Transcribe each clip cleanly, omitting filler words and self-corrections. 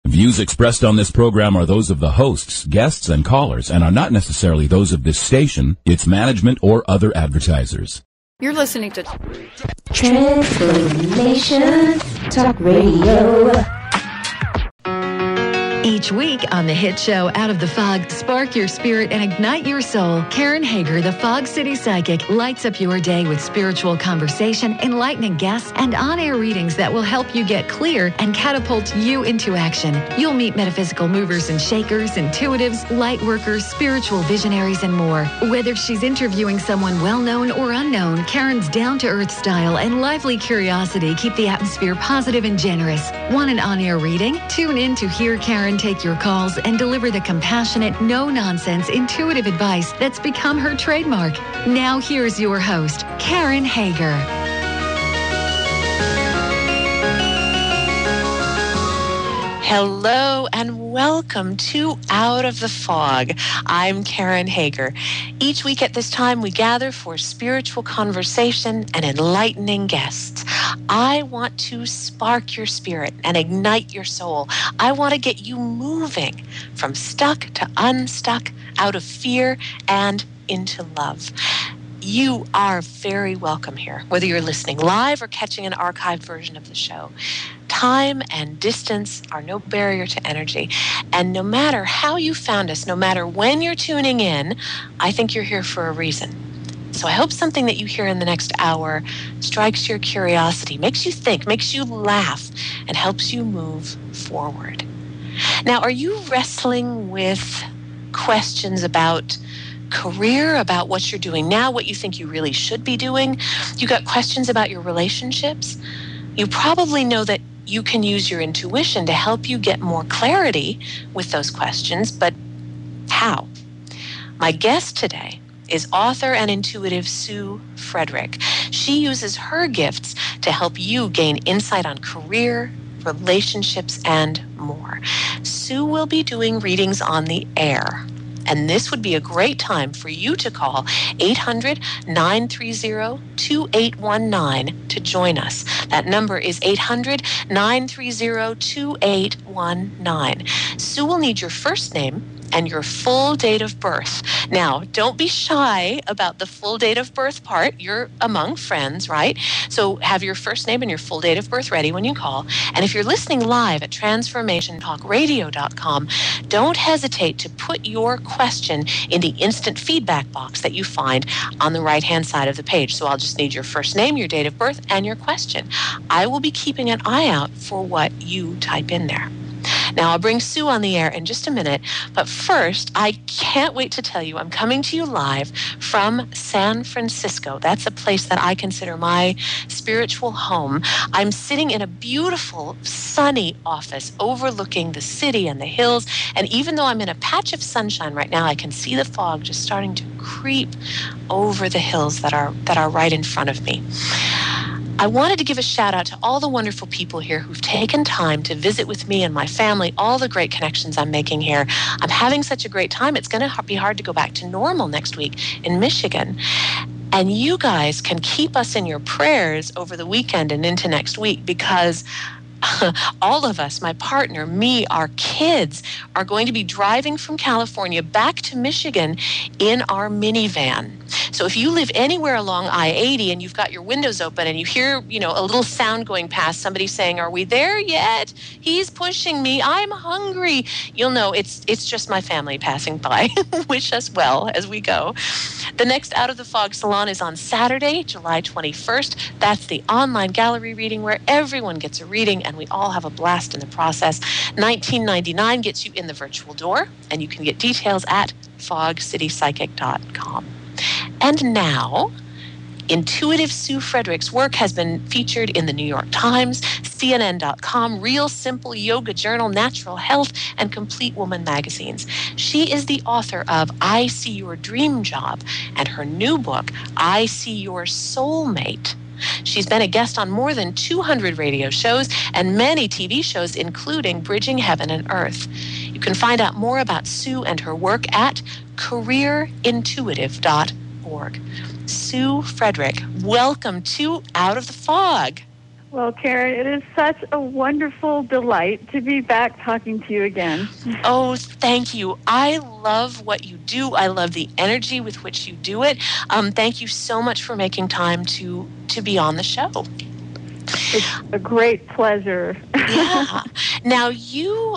Views expressed on this program are those of the hosts, guests, and callers, and are not necessarily those of this station, its management, or other advertisers. You're listening to Transformation Talk Radio. Each week on the hit show Out of the Fog, spark your spirit and ignite your soul. Karen Hager, the Fog City Psychic, lights up your day with spiritual conversation, enlightening guests, and on-air readings that will help you get clear and catapult you into action. You'll meet metaphysical movers and shakers, intuitives, light workers, spiritual visionaries, and more. Whether she's interviewing someone well-known or unknown, Karen's down-to-earth style and lively curiosity keep the atmosphere positive and generous. Want an on-air reading? Tune in to hear Karen take your calls and deliver the compassionate, no-nonsense, intuitive advice that's become her trademark. Now here's your host, Karen Hager. Hello and welcome to Out of the Fog. I'm Karen Hager. Each week at this time, we gather for spiritual conversation and enlightening guests. I want to spark your spirit and ignite your soul. I want to get you moving from stuck to unstuck, out of fear and into love. You are very welcome here, whether you're listening live or catching an archived version of the show. Time and distance are no barrier to energy. And no matter how you found us, no matter when you're tuning in, I think you're here for a reason. So I hope something that you hear in the next hour strikes your curiosity, makes you think, makes you laugh, and helps you move forward. Now, are you wrestling with questions about career, about what you're doing now, what you think you really should be doing? You got questions about your relationships? You probably know that you can use your intuition to help you get more clarity with those questions, but how? My guest today is author and intuitive Sue Frederick. She uses her gifts to help you gain insight on career, relationships, and more. Sue will be doing readings on the air. And this would be a great time for you to call 800-930-2819 to join us. That number is 800-930-2819. Sue will need your first name and your full date of birth. Now, don't be shy about the full date of birth part. You're among friends, right? So have your first name and your full date of birth ready when you call. And if you're listening live at transformationtalkradio.com, don't hesitate to put your question in the instant feedback box that you find on the right-hand side of the page. So I'll just need your first name, your date of birth, and your question. I will be keeping an eye out for what you type in there. Now, I'll bring Sue on the air in just a minute, but first, I can't wait to tell you I'm coming to you live from San Francisco. That's a place that I consider my spiritual home. I'm sitting in a beautiful, sunny office overlooking the city and the hills, and even though I'm in a patch of sunshine right now, I can see the fog just starting to creep over the hills that are right in front of me. I wanted to give a shout out to all the wonderful people here who've taken time to visit with me and my family, all the great connections I'm making here. I'm having such a great time. It's going to be hard to go back to normal next week in Michigan. And you guys can keep us in your prayers over the weekend and into next week because all of us, my partner, me, our kids, are going to be driving from California back to Michigan in our minivan. So if you live anywhere along I-80 and you've got your windows open and you hear, a little sound going past, somebody saying, "Are we there yet? He's pushing me. I'm hungry." You'll know it's just my family passing by. Wish us well as we go. The next Out of the Fog Salon is on Saturday, July 21st. That's the online gallery reading where everyone gets a reading and we all have a blast in the process. $19.99 gets you in the virtual door, and you can get details at fogcitypsychic.com. And now, intuitive Sue Frederick's work has been featured in the New York Times, CNN.com, Real Simple Yoga Journal, Natural Health, and Complete Woman magazines. She is the author of I See Your Dream Job and her new book, I See Your Soulmate. She's been a guest on more than 200 radio shows and many TV shows, including Bridging Heaven and Earth. You can find out more about Sue and her work at careerintuitive.org. Sue Frederick, welcome to Out of the Fog. Well, Karen, it is such a wonderful delight to be back talking to you again. Oh, thank you. I love what you do. I love the energy with which you do it. Thank you so much for making time to be on the show. It's a great pleasure. Yeah. Now, you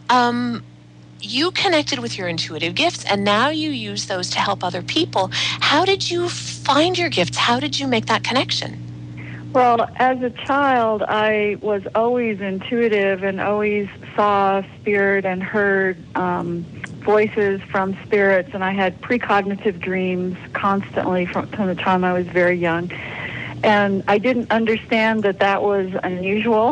connected with your intuitive gifts, and now you use those to help other people. How did you find your gifts? How did you make that connection? Well, as a child, I was always intuitive and always saw spirit and heard voices from spirits, and I had precognitive dreams constantly from the time I was very young. And I didn't understand that was unusual.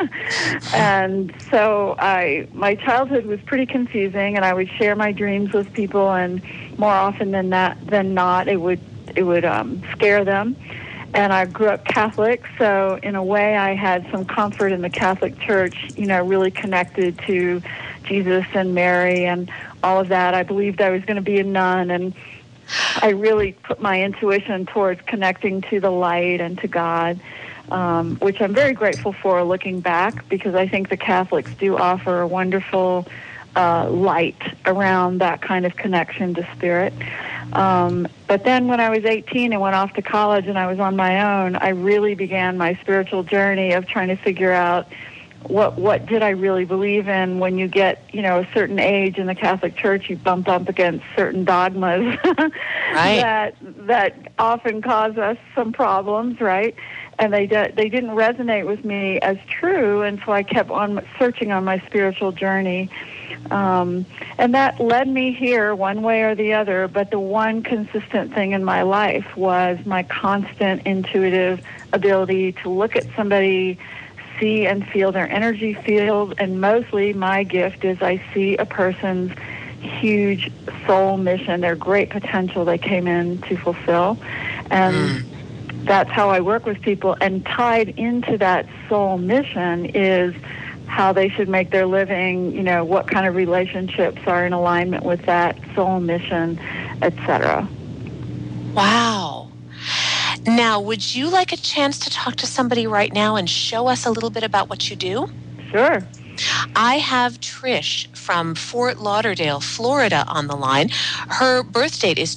And so my childhood was pretty confusing, and I would share my dreams with people, and more often than not, it would scare them. And I grew up Catholic, so in a way I had some comfort in the Catholic Church, really connected to Jesus and Mary and all of that. I believed I was going to be a nun, and I really put my intuition towards connecting to the light and to God, which I'm very grateful for looking back, because I think the Catholics do offer a wonderful light around that kind of connection to spirit. But then when I was 18 and went off to college and I was on my own, I really began my spiritual journey of trying to figure out what did I really believe in. When you get, a certain age in the Catholic Church, you bump up against certain dogmas right. that often cause us some problems, right? And they didn't resonate with me as true, and so I kept on searching on my spiritual journey. And that led me here one way or the other, but the one consistent thing in my life was my constant intuitive ability to look at somebody, see and feel their energy field, and mostly my gift is I see a person's huge soul mission, their great potential they came in to fulfill. And that's how I work with people, and tied into that soul mission is how they should make their living, what kind of relationships are in alignment with that soul mission, etc. Wow. Now, would you like a chance to talk to somebody right now and show us a little bit about what you do? Sure. I have Trish from Fort Lauderdale, Florida on the line. Her birth date is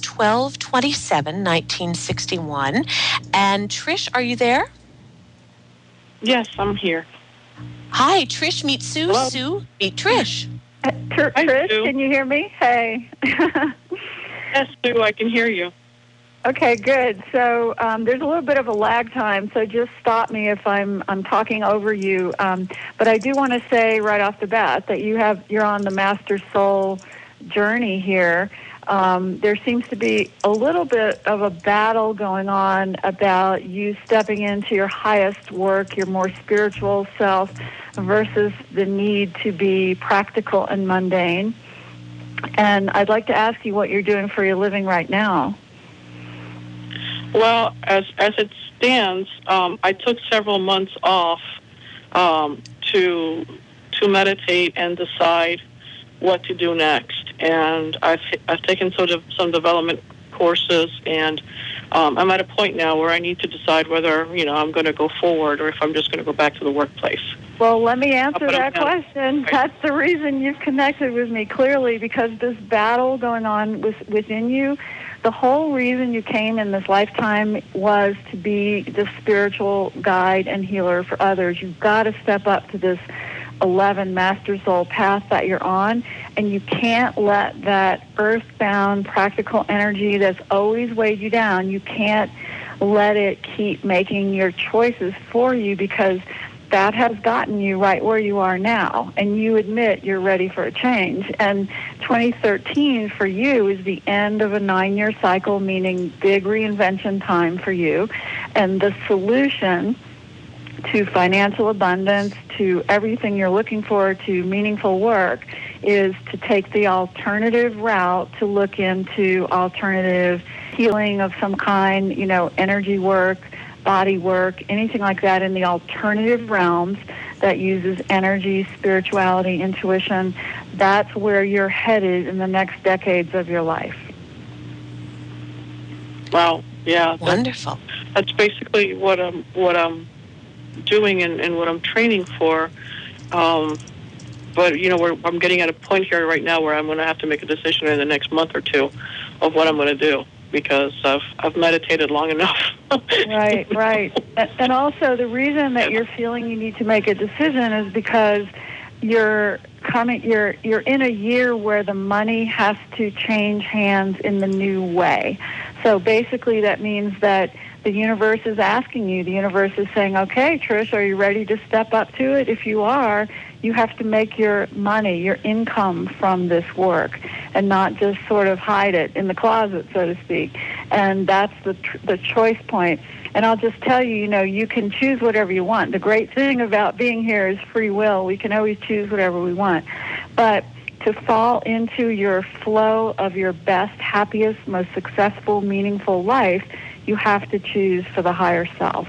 12/27/1961. And Trish, are you there? Yes, I'm here. Hi, Trish, meet Sue. Hello. Sue, meet Trish. Trish, Sue. can you hear me? Hey. Yes, Sue, I can hear you. Okay, good. So there's a little bit of a lag time, so just stop me if I'm talking over you. But I do want to say right off the bat that you're on the Master Soul journey here. There seems to be a little bit of a battle going on about you stepping into your highest work, your more spiritual self, versus the need to be practical and mundane. And I'd like to ask you what you're doing for your living right now. Well, as it stands, I took several months off to meditate and decide what to do next. And I've taken some development courses, and I'm at a point now where I need to decide whether I'm going to go forward or if I'm just going to go back to the workplace. Well, let me answer that question. That's the reason you've connected with me clearly, because this battle going on within you, the whole reason you came in this lifetime was to be the spiritual guide and healer for others. You've got to step up to this 11 Master Soul path that you're on, and you can't let that earthbound practical energy that's always weighed you down, you can't let it keep making your choices for you, because that has gotten you right where you are now, and you admit you're ready for a change. And 2013 for you is the end of a 9-year cycle, meaning big reinvention time for you. And the solution to financial abundance, to everything you're looking for, to meaningful work, is to take the alternative route, to look into alternative healing of some kind, energy work, body work, anything like that in the alternative realms that uses energy, spirituality, intuition. That's where you're headed in the next decades of your life. Wow, yeah, Wonderful. That's basically what I'm doing and what I'm training for. But, I'm getting at a point here right now where I'm going to have to make a decision in the next month or two of what I'm going to do, because I've meditated long enough. Right. And also the reason that you're feeling you need to make a decision is because you're in a year where the money has to change hands in the new way. So basically that means that the universe is asking you. The universe is saying, okay, Trish, are you ready to step up to it? If you are, you have to make your money, your income from this work, and not just sort of hide it in the closet, so to speak. And that's the choice point. And I'll just tell you, you can choose whatever you want. The great thing about being here is free will. We can always choose whatever we want. But to fall into your flow of your best, happiest, most successful, meaningful life, you have to choose for the higher self.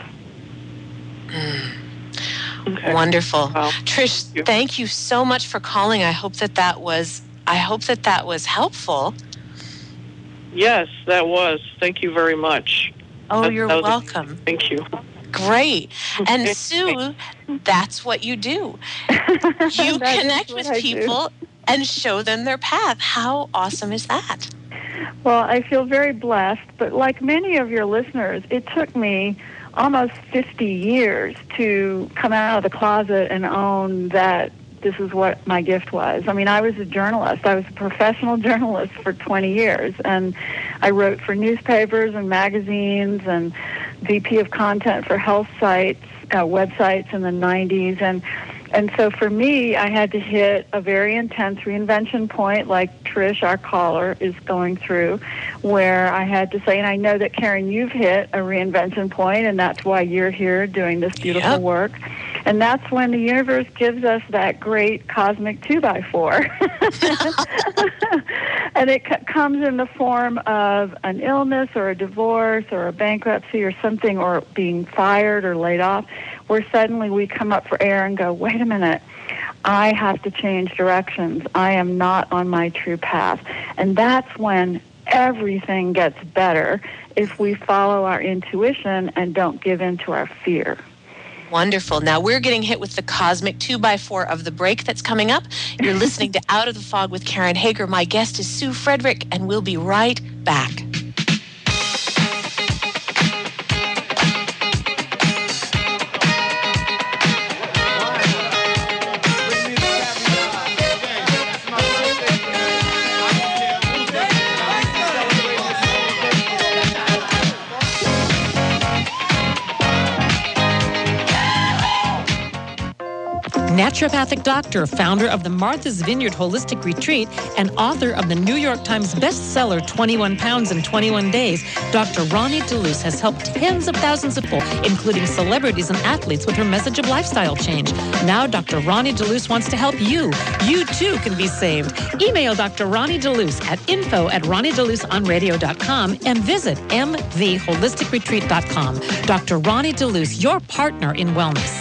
Okay. Wonderful. Well, Trish, thank you so much for calling. I hope that was helpful. Yes, that was. Thank you very much. Oh, you're welcome. Thank you. Great. And Sue, that's what you do. You connect with people and show them their path. How awesome is that? Well, I feel very blessed, but like many of your listeners, it took me almost 50 years to come out of the closet and own that this is what my gift was. I mean, I was a journalist. I was a professional journalist for 20 years, and I wrote for newspapers and magazines and VP of content for health sites, websites in the 90s, and so for me, I had to hit a very intense reinvention point, like Trish, our caller, is going through, where I had to say, and I know that, Karen, you've hit a reinvention point, and that's why you're here doing this beautiful work. And that's when the universe gives us that great cosmic 2x4. And it comes in the form of an illness or a divorce or a bankruptcy or something, or being fired or laid off, where suddenly we come up for air and go, wait a minute, I have to change directions. I am not on my true path. And that's when everything gets better, if we follow our intuition and don't give in to our fear. Wonderful. Now we're getting hit with the cosmic 2x4 of the break that's coming up. You're listening to Out of the Fog with Karen Hager. My guest is Sue Frederick, and we'll be right back. Naturopathic doctor, founder of the Martha's Vineyard Holistic Retreat, and author of the New York Times bestseller 21 Pounds in 21 Days, Dr. Ronnie DeLuce has helped tens of thousands of people, including celebrities and athletes, with her message of lifestyle change. Now Dr. Ronnie DeLuce wants to help you. You too can be saved. Email Dr. Ronnie DeLuce at info@ronniedeluceonradio.com and visit mtheholisticretreat.com. Dr. Ronnie DeLuce, your partner in wellness.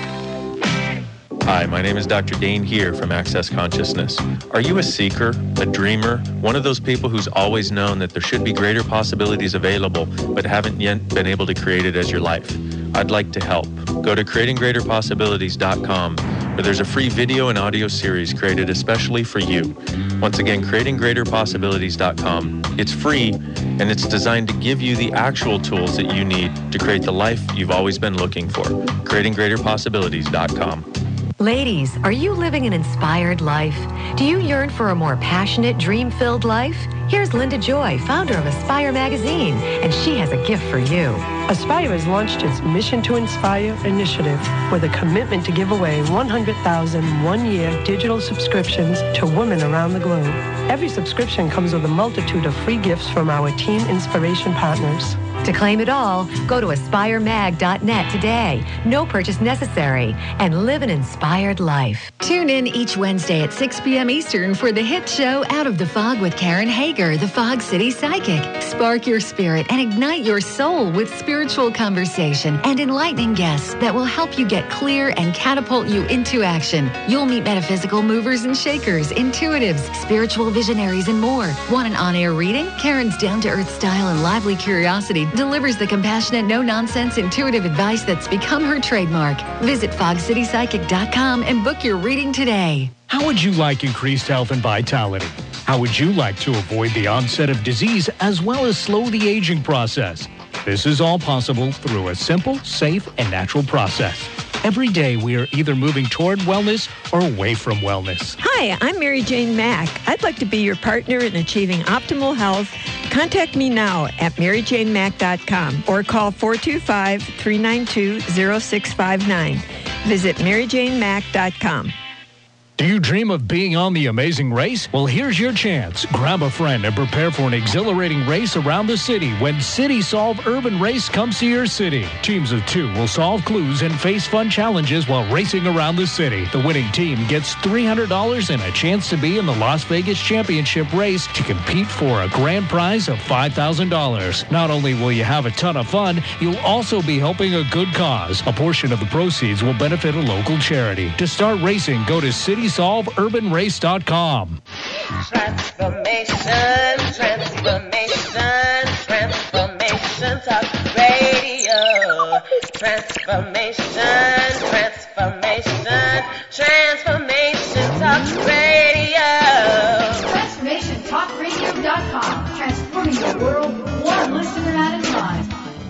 Hi, my name is Dr. Dane here from Access Consciousness. Are you a seeker, a dreamer, one of those people who's always known that there should be greater possibilities available but haven't yet been able to create it as your life? I'd like to help. Go to creatinggreaterpossibilities.com, where there's a free video and audio series created especially for you. Once again, creatinggreaterpossibilities.com. It's free, and it's designed to give you the actual tools that you need to create the life you've always been looking for. creatinggreaterpossibilities.com. Ladies, are you living an inspired life? Do you yearn for a more passionate, dream-filled life? Here's Linda Joy, founder of Aspire Magazine, and she has a gift for you. Aspire has launched its Mission to Inspire initiative with a commitment to give away 100,000 one-year digital subscriptions to women around the globe. Every subscription comes with a multitude of free gifts from our team inspiration partners. To claim it all, go to aspiremag.net today. No purchase necessary, and live an inspired life. Tune in each Wednesday at 6 p.m. Eastern for the hit show Out of the Fog with Karen Hager, the Fog City Psychic. Spark your spirit and ignite your soul with spiritual conversation and enlightening guests that will help you get clear and catapult you into action. You'll meet metaphysical movers and shakers, intuitives, spiritual visionaries, and more. Want an on-air reading? Karen's down-to-earth style and lively curiosity delivers the compassionate, no-nonsense, intuitive advice that's become her trademark. Visit fogcitypsychic.com and book your reading today. How would you like increased health and vitality? How would you like to avoid the onset of disease as well as slow the aging process? This is all possible through a simple, safe, and natural process. Every day, we are either moving toward wellness or away from wellness. Hi, I'm Mary Jane Mack. I'd like to be your partner in achieving optimal health. Contact me now at maryjanemack.com or call 425-392-0659. Visit maryjanemack.com. Do you dream of being on The Amazing Race? Well, here's your chance. Grab a friend and prepare for an exhilarating race around the city when City Solve Urban Race comes to your city. Teams of 2 will solve clues and face fun challenges while racing around the city. The winning team gets $300 and a chance to be in the Las Vegas Championship race to compete for a grand prize of $5,000. Not only will you have a ton of fun, you'll also be helping a good cause. A portion of the proceeds will benefit a local charity. To start racing, go to CitySolveUrbanRace.com. Transformation, talk radio. Transformation, talk radio. TransformationTalkRadio.com. Transforming the world one listener at a time.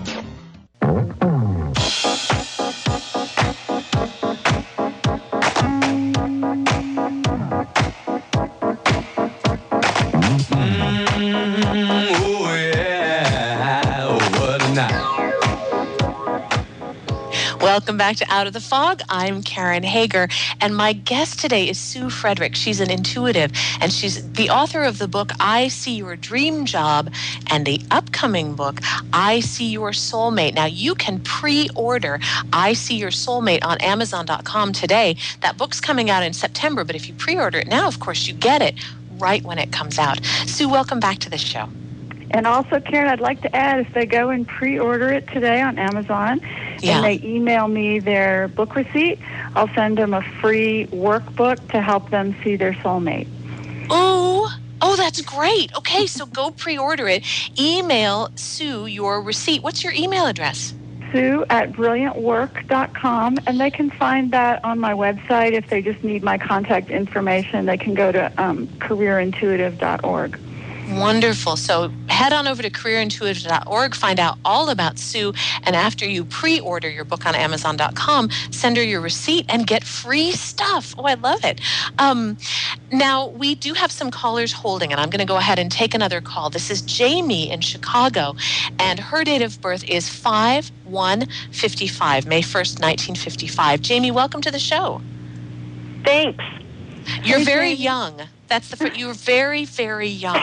Welcome back to Out of the Fog. I'm Karen Hager, and my guest today is Sue Frederick. She's an intuitive, and she's the author of the book, I See Your Dream Job, and the upcoming book, I See Your Soulmate. Now, you can pre-order I See Your Soulmate on Amazon.com today. That book's coming out in September, but if you pre-order it now, of course, you get it right when it comes out. Sue, welcome back to the show. And also, Karen, I'd like to add, if they go and pre-order it today on Amazon, and they email me their book receipt, I'll send them a free workbook to help them see their soulmate. Oh, that's great. Okay, so go pre-order it. Email Sue your receipt. What's your email address? Sue@brilliantwork.com, and they can find that on my website. If they just need my contact information, they can go to careerintuitive.org. Wonderful. So head on over to careerintuitive.org, find out all about Sue, and after you pre-order your book on Amazon.com, send her your receipt and get free stuff. Oh, I love it. Now, we do have some callers holding, and I'm going to go ahead and take another call. This is Jamie in Chicago, and her date of birth is 5/1/55, May 1st, 1955. Jamie, welcome to the show. Thanks. You're very young. That's you're very, very young.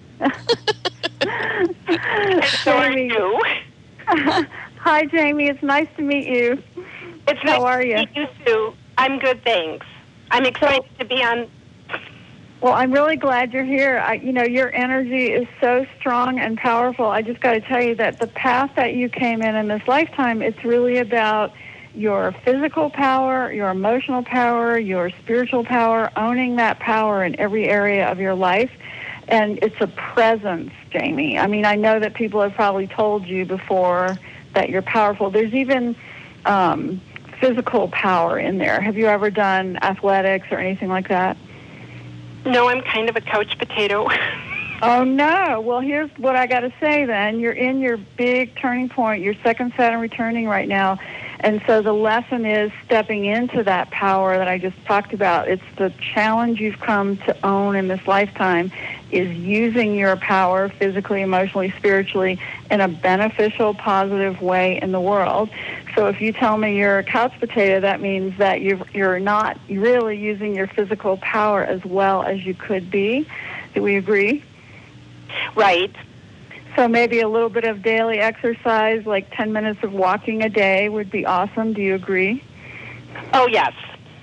So are you. Hi, Jamie. It's nice to meet you. How are you? Nice to meet you, Sue. I'm good, thanks. I'm excited to be on. Well, I'm really glad you're here. Your energy is so strong and powerful. I just got to tell you that the path that you came in this lifetime, it's really about your physical power, your emotional power, your spiritual power, owning that power in every area of your life. And it's a presence, Jamie. I mean, I know that people have probably told you before that you're powerful. There's even physical power in there. Have you ever done athletics or anything like that? No, I'm kind of a couch potato. Oh, no. Well, here's what I got to say then. You're in your big turning point, your second Saturn returning right now. And so the lesson is stepping into that power that I just talked about. It's the challenge you've come to own in this lifetime is using your power physically, emotionally, spiritually in a beneficial, positive way in the world. So if you tell me you're a couch potato, that means that you're not really using your physical power as well as you could be. Do we agree? Right. So maybe a little bit of daily exercise, like 10 minutes of walking a day would be awesome. Do you agree? Oh, yes.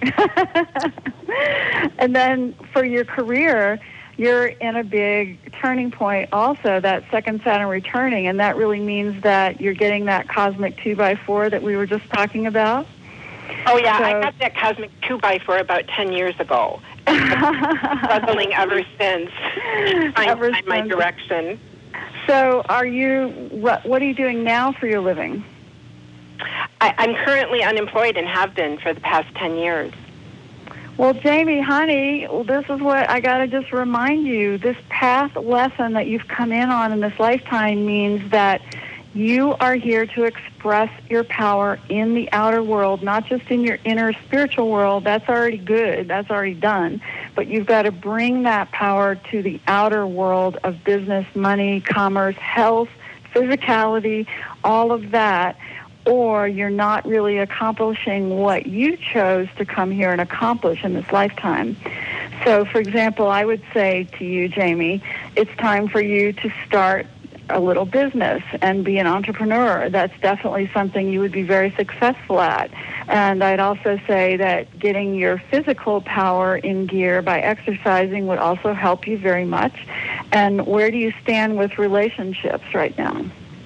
And then for your career, you're in a big turning point also, that second Saturn returning, and that really means that you're getting that cosmic 2x4 that we were just talking about. Oh, yeah, I got that cosmic 2x4 about 10 years ago. Struggling ever since, trying to find my direction. So what are you doing now for your living? I'm currently unemployed and have been for the past 10 years. Well, Jamie, honey, this is what I got to just remind you. This path lesson that you've come in on in this lifetime means that you are here to express your power in the outer world, not just in your inner spiritual world. That's already good. That's already done. But you've got to bring that power to the outer world of business, money, commerce, health, physicality, all of that, or you're not really accomplishing what you chose to come here and accomplish in this lifetime. So, for example, I would say to you, Jamie, it's time for you to start a little business and be an entrepreneur. That's definitely something you would be very successful at. And I'd also say that getting your physical power in gear by exercising would also help you very much. And where do you stand with relationships right now?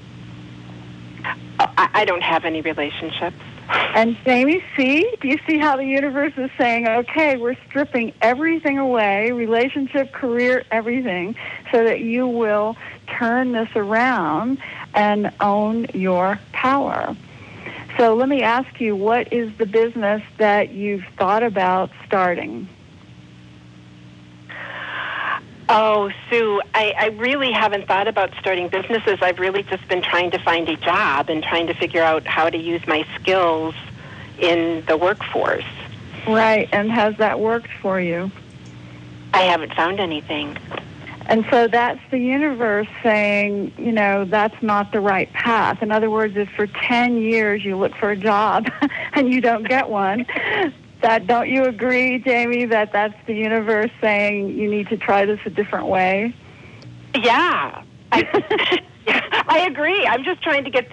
I don't have any relationships. And Jamie, do you see how the universe is saying, okay, we're stripping everything away, relationship, career, everything, so that you will turn this around and own your power. So let me ask you, what is the business that you've thought about starting? Oh, Sue, I really haven't thought about starting businesses. I've really just been trying to find a job and trying to figure out how to use my skills in the workforce. Right, and has that worked for you? I haven't found anything. And so that's the universe saying, that's not the right path. In other words, if for 10 years you look for a job and you don't get one, don't you agree, Jamie, that that's the universe saying you need to try this a different way? Yeah. I agree. I'm just trying to get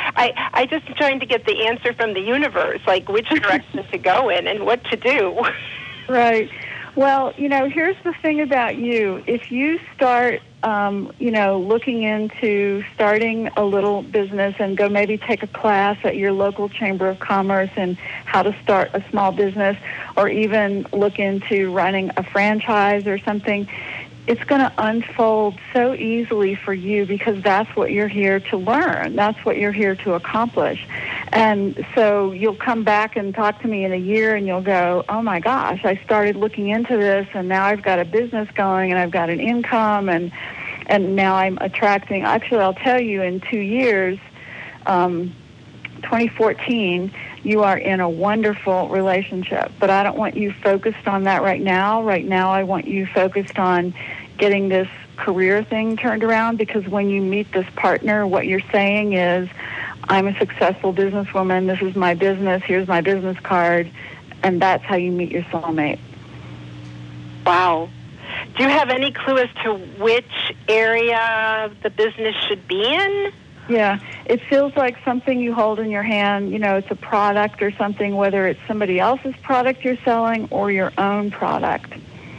the answer from the universe, like which direction to go in and what to do. Right. Well, here's the thing about you. If you start, looking into starting a little business and go maybe take a class at your local Chamber of Commerce and how to start a small business, or even look into running a franchise or something, it's going to unfold so easily for you because that's what you're here to learn. That's what you're here to accomplish. And so you'll come back and talk to me in a year and you'll go, oh my gosh, I started looking into this and now I've got a business going and I've got an income and now I'm attracting. Actually, I'll tell you, in 2 years, 2014, you are in a wonderful relationship. But I don't want you focused on that right now. Right now, I want you focused on getting this career thing turned around, because when you meet this partner, what you're saying is, I'm a successful businesswoman. This is my business. Here's my business card. And that's how you meet your soulmate. Wow. Do you have any clue as to which area the business should be in? Yeah, it feels like something you hold in your hand. It's a product or something, whether it's somebody else's product you're selling or your own product.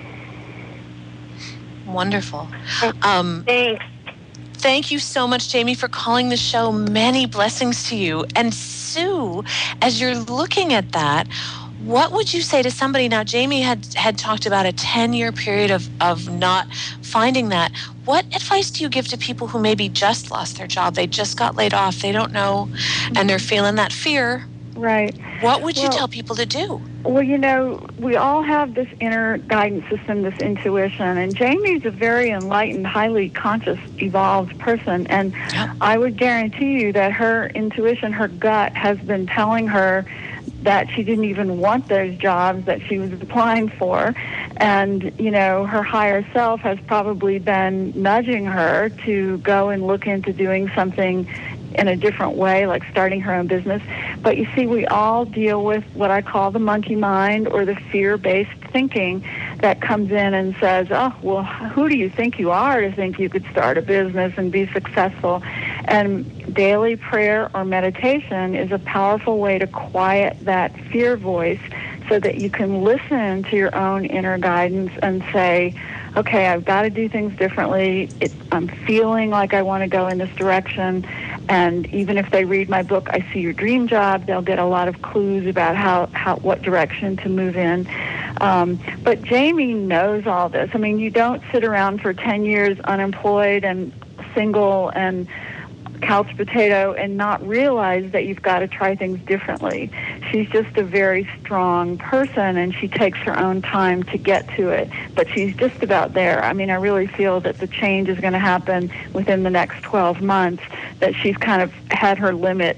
Wonderful. Thanks. Thank you so much, Jamie, for calling the show. Many blessings to you. And Sue, as you're looking at that, what would you say to somebody? Now, Jamie had talked about a 10-year period of not finding that. What advice do you give to people who maybe just lost their job? They just got laid off. They don't know, and they're feeling that fear. Right. What would you tell people to do? Well, we all have this inner guidance system, this intuition, and Jamie's a very enlightened, highly conscious, evolved person, and I would guarantee you that her intuition, her gut, has been telling her that she didn't even want those jobs that she was applying for. And, her higher self has probably been nudging her to go and look into doing something in a different way, like starting her own business. But you see, we all deal with what I call the monkey mind, or the fear-based thinking that comes in and says, oh, well, who do you think you are to think you could start a business and be successful? And daily prayer or meditation is a powerful way to quiet that fear voice so that you can listen to your own inner guidance and say, okay, I've got to do things differently. I'm feeling like I want to go in this direction. And even if they read my book, I See Your Dream Job, they'll get a lot of clues about what direction to move in. But Jamie knows all this. I mean, you don't sit around for 10 years unemployed and single and couch potato and not realize that you've got to try things differently. She's just a very strong person, and she takes her own time to get to it, but she's just about there. I mean, I really feel that the change is going to happen within the next 12 months, that she's kind of had her limit,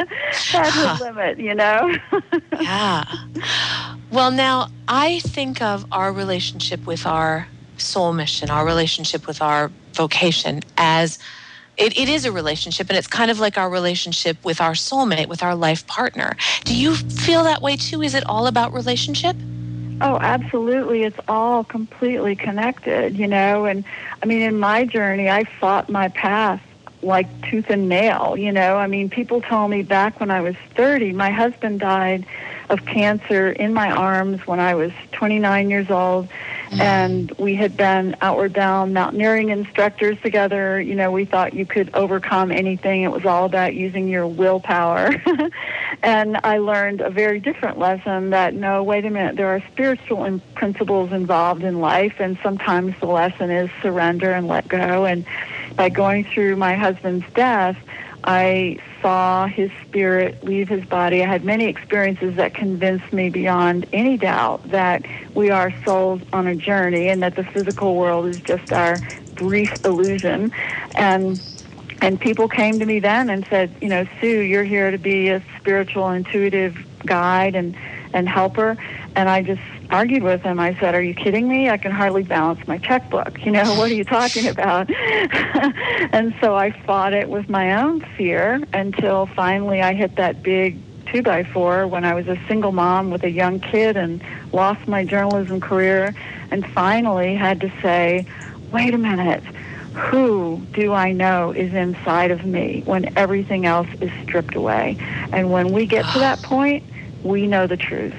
you know? Yeah. Well, now, I think of our relationship with our soul mission, our relationship with our vocation as it is a relationship, and it's kind of like our relationship with our soulmate, with our life partner. Do you feel that way too? Is it all about relationship? Oh, absolutely. It's all completely connected, you know. And I mean, in my journey, I fought my path like tooth and nail, you know. I mean, people told me back when I was 30, my husband died of cancer in my arms when I was 29 years old. And we had been Outward Bound mountaineering instructors together. You know, we thought you could overcome anything. It was all about using your willpower. And I learned a very different lesson that, no, wait a minute, there are spiritual principles involved in life, and sometimes the lesson is surrender and let go. And by going through my husband's death, I saw his spirit leave his body. I had many experiences that convinced me beyond any doubt that we are souls on a journey and that the physical world is just our brief illusion. And people came to me then and said, you know, Sue, you're here to be a spiritual, intuitive guide and helper. And I just argued with him. I said, are you kidding me? I can hardly balance my checkbook. You know, what are you talking about? And so I fought it with my own fear until finally I hit that big 2x4 when I was a single mom with a young kid and lost my journalism career, and finally had to say, wait a minute, who do I know is inside of me when everything else is stripped away? And when we get to that point, we know the truth.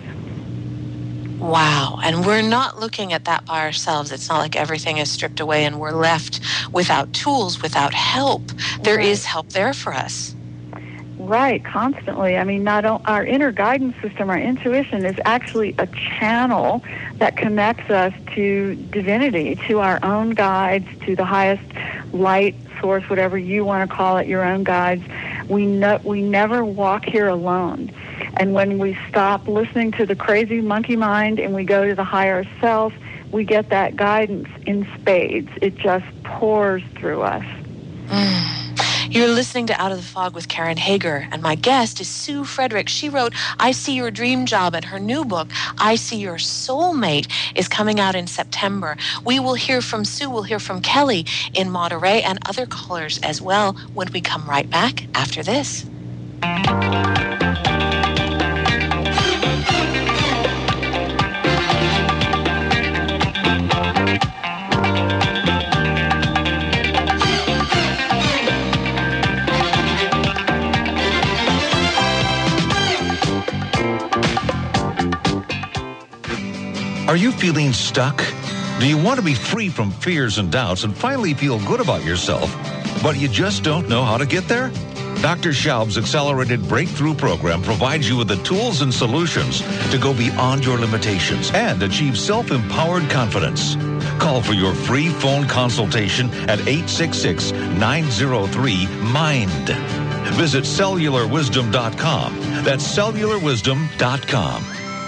Wow. And we're not looking at that by ourselves. It's not like everything is stripped away and we're left without tools, without help. There is help there for us. Right, constantly. I mean, our inner guidance system, our intuition, is actually a channel that connects us to divinity, to our own guides, to the highest light source, whatever you want to call it, your own guides. We never walk here alone. And when we stop listening to the crazy monkey mind and we go to the higher self, we get that guidance in spades. It just pours through us. You're listening to Out of the Fog with Karen Hager, and my guest is Sue Frederick. She wrote I See Your Dream Job, and her new book, I See Your Soulmate, is coming out in September. We will hear from Sue, we'll hear from Kelly in Monterey, and other callers as well when we come right back after this. Are you feeling stuck? Do you want to be free from fears and doubts and finally feel good about yourself, but you just don't know how to get there? Dr. Schaub's Accelerated Breakthrough Program provides you with the tools and solutions to go beyond your limitations and achieve self-empowered confidence. Call for your free phone consultation at 866-903-MIND. Visit cellularwisdom.com. That's cellularwisdom.com.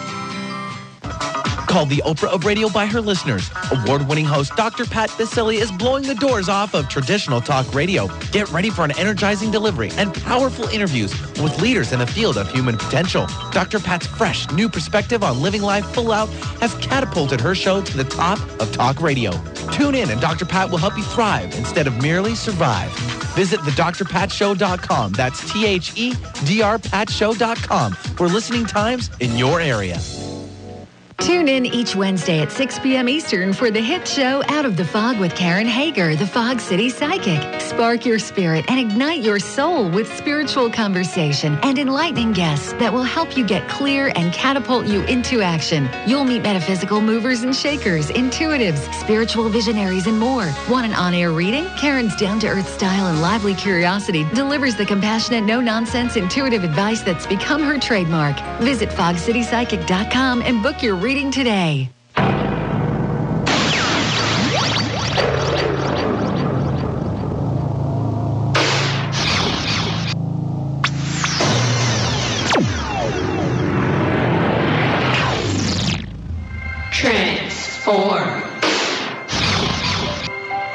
Called the Oprah of radio by her listeners. Award-winning host Dr. Pat Baccili is blowing the doors off of traditional talk radio. Get ready for an energizing delivery and powerful interviews with leaders in the field of human potential. Dr. Pat's fresh, new perspective on living life full out has catapulted her show to the top of talk radio. Tune in and Dr. Pat will help you thrive instead of merely survive. Visit thedrpatshow.com. That's THEDRPatShow.com for listening times in your area. Tune in each Wednesday at 6 p.m. Eastern for the hit show Out of the Fog with Karen Hager, the Fog City Psychic. Spark your spirit and ignite your soul with spiritual conversation and enlightening guests that will help you get clear and catapult you into action. You'll meet metaphysical movers and shakers, intuitives, spiritual visionaries, and more. Want an on-air reading? Karen's down-to-earth style and lively curiosity delivers the compassionate, no-nonsense, intuitive advice that's become her trademark. Visit fogcitypsychic.com and book your reading today.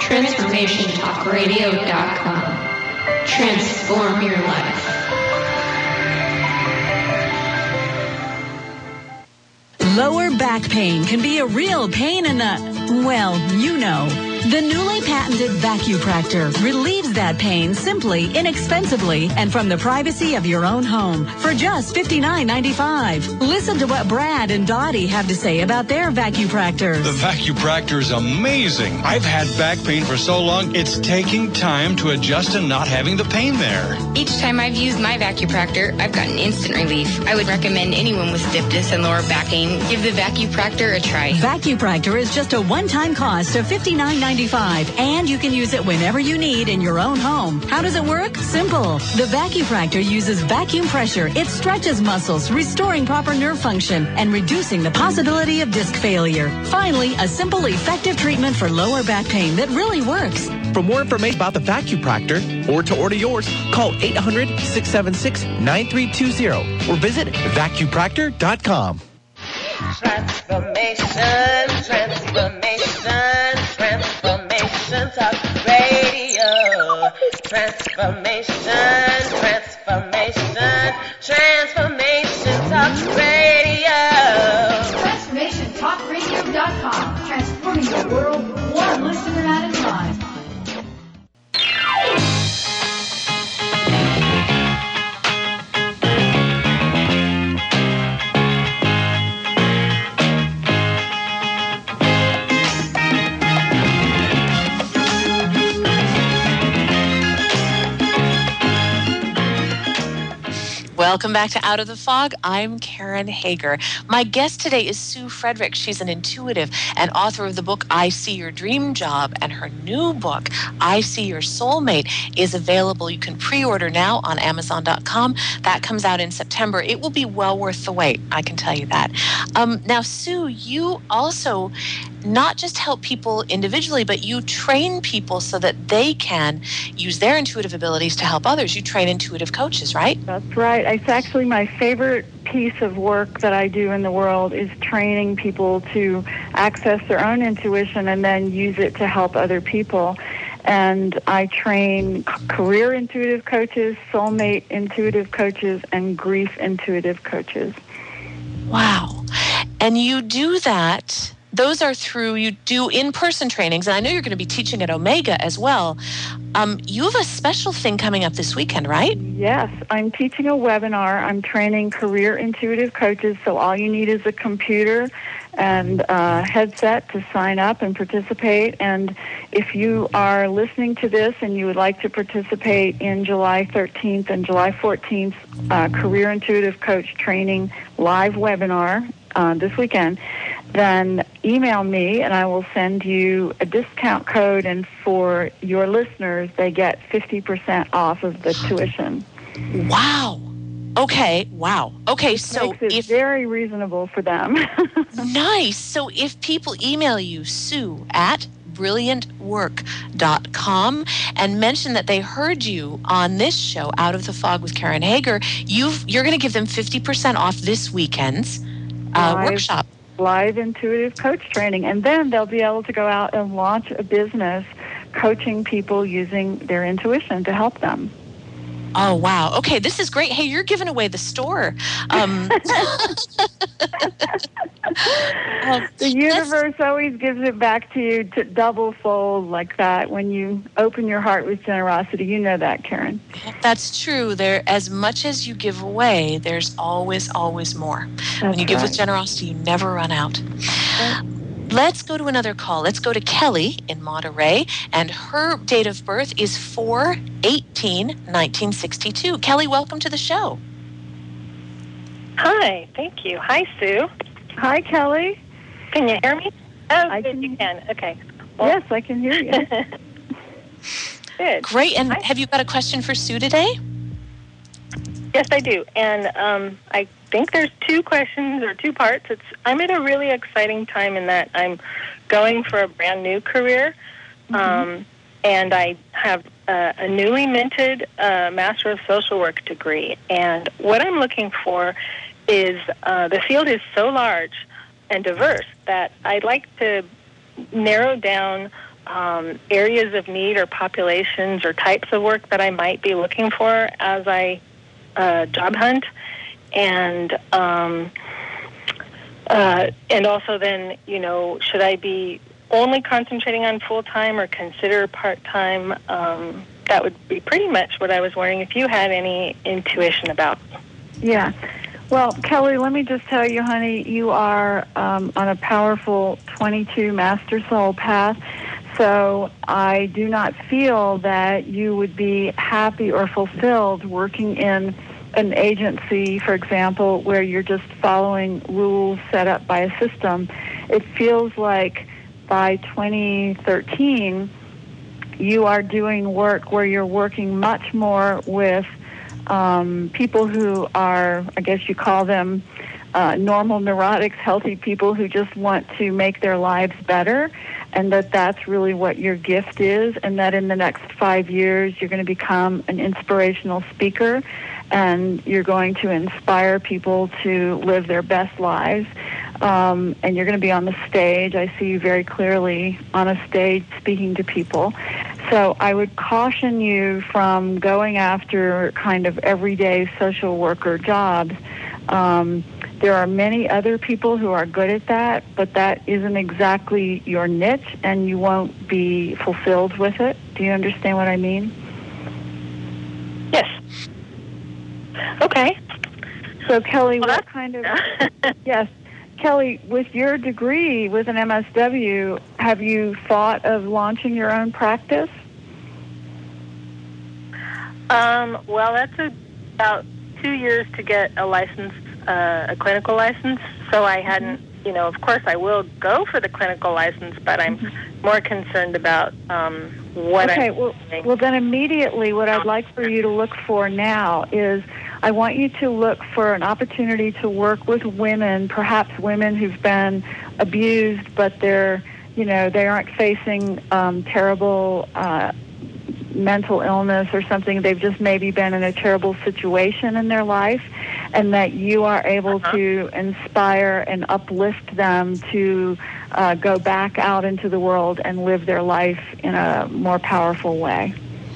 TransformationTalkRadio.com. Transform your life. Lower back pain can be a real pain in the, well, you know. The newly patented Vacupractor relieves that pain simply, inexpensively, and from the privacy of your own home for just $59.95. Listen to what Brad and Dottie have to say about their Vacupractors. The Vacupractor is amazing. I've had back pain for so long, it's taking time to adjust and not having the pain there. Each time I've used my Vacupractor, I've gotten instant relief. I would recommend anyone with stiffness and lower back pain give the Vacupractor a try. Vacupractor is just a one-time cost of $59.95, and you can use it whenever you need in your own home. How does it work? Simple. The Vacupractor uses vacuum pressure. It stretches muscles, restoring proper nerve function and reducing the possibility of disc failure. Finally, a simple, effective treatment for lower back pain that really works. For more information about the Vacupractor or to order yours, call 800-676-9320 or visit vacupractor.com. Transformation, transformation, transformation talk radio. Transformation, transformation, transformation talk radio. TransformationTalkRadio.com. Transforming the world one listener at a time. Welcome back to Out of the Fog. I'm Karen Hager. My guest today is Sue Frederick. She's an intuitive and author of the book I See Your Dream Job, and her new book, I See Your Soulmate, is available. You can pre-order now on Amazon.com. That comes out in September. It will be well worth the wait, I can tell you that. Now, Sue, you also not just help people individually, but you train people so that they can use their intuitive abilities to help others. You train intuitive coaches, right? That's right. It's actually my favorite piece of work that I do in the world is training people to access their own intuition and then use it to help other people. And I train career intuitive coaches, soulmate intuitive coaches, and grief intuitive coaches. Wow. And you do that. Those are through, you do in-person trainings, and I know you're going to be teaching at Omega as well. You have a special thing coming up this weekend, right? Yes, I'm teaching a webinar. I'm training career intuitive coaches, so all you need is a computer and a headset to sign up and participate. And if you are listening to this and you would like to participate in July 13th and July 14th Career Intuitive Coach Training live webinar this weekend, then email me and I will send you a discount code, and for your listeners, they get 50% off of the tuition. Wow. Okay, wow. Okay, so makes it very reasonable for them. Nice. So if people email you, Sue at brilliantwork.com, and mention that they heard you on this show, Out of the Fog with Karen Hager, you're going to give them 50% off this weekend's workshop. Live intuitive coach training, and then they'll be able to go out and launch a business coaching people using their intuition to help them. Oh, wow. Okay, this is great. Hey, you're giving away the store. The universe always gives it back to you to double fold like that when you open your heart with generosity. You know that, Karen. That's true. There, as much as you give away, there's always, always more. That's when you give with right. generosity, you never run out. Let's go to another call. Let's go to Kelly in Monterey, and her date of birth is 4/18/1962. Kelly, welcome to the show. Hi, thank you. Hi, Sue. Hi, Kelly. Can you hear me? Oh, you can. Okay. Well, yes, I can hear you. Good. Great. And have you got a question for Sue today? Yes, I do. And I think there's two questions or two parts. I'm at a really exciting time in that I'm going for a brand new career, and I have a newly minted Master of Social Work degree. And what I'm looking for is the field is so large and diverse that I'd like to narrow down areas of need or populations or types of work that I might be looking for as I job hunt, and also then, should I be only concentrating on full-time or consider part-time? That would be pretty much what I was wondering if you had any intuition about. Yeah. Well, Kelly, let me just tell you, honey, you are on a powerful 22 Master Soul path. So I do not feel that you would be happy or fulfilled working in an agency, for example, where you're just following rules set up by a system. It feels like by 2013, you are doing work where you're working much more with people who are, I guess you call them normal neurotics, healthy people who just want to make their lives better, and that's really what your gift is, and that in the next 5 years you're going to become an inspirational speaker, and you're going to inspire people to live their best lives. And you're going to be on the stage. I see you very clearly on a stage speaking to people. So I would caution you from going after kind of everyday social worker jobs. There are many other people who are good at that, but that isn't exactly your niche, and you won't be fulfilled with it. Do you understand what I mean? Yes. Okay. So, Kelly, what kind of... Yes. Kelly, with your degree with an MSW, have you thought of launching your own practice? Well, that's about 2 years to get a license, a clinical license. So I hadn't, of course I will go for the clinical license, but I'm more concerned about what I'm doing. Well, then immediately what I'd like for you to look for now is I want you to look for an opportunity to work with women, perhaps women who've been abused, but they aren't facing terrible mental illness or something. They've just maybe been in a terrible situation in their life, and that you are able to inspire and uplift them to go back out into the world and live their life in a more powerful way.